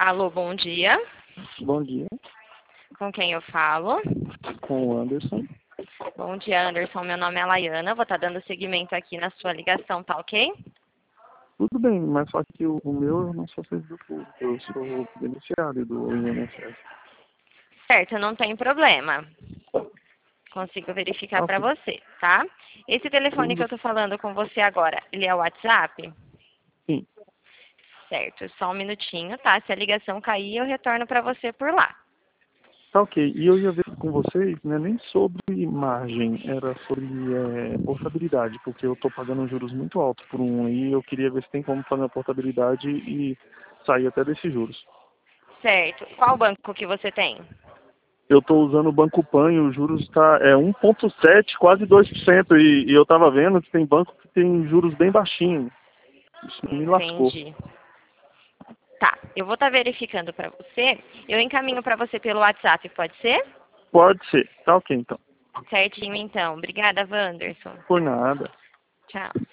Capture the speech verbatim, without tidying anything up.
Alô, bom dia. Bom dia, Com quem eu falo? com o Anderson. Bom dia, Anderson. Meu nome é Laiana. Vou estar dando seguimento aqui na sua ligação, tá ok? Tudo bem, mas só que o, o meu eu não sou servidor público, eu sou beneficiário do I N S S. Certo, não tem problema. Consigo verificar para Ok, você, tá? Esse telefone que tudo eu tô falando com você agora, ele é o WhatsApp? sim. Certo, só um minutinho, tá? Se a ligação cair, eu retorno para você por lá. Tá ok, e eu ia ver com vocês, né, nem sobre margem, era sobre é, portabilidade, porque eu estou pagando juros muito altos por um e eu queria ver se tem como fazer a portabilidade e sair até desses juros. Certo. Qual banco que você tem? Eu estou usando o Banco Pan e os juros está é um vírgula sete, quase dois por cento, e, e eu estava vendo que tem banco que tem juros bem baixinhos. Isso me lascou. Entendi. Tá, eu vou estar verificando para você. Eu encaminho para você pelo WhatsApp, pode ser? Pode ser. Tá ok, então. Certinho, então. Obrigada, Wanderson. Por nada. Tchau.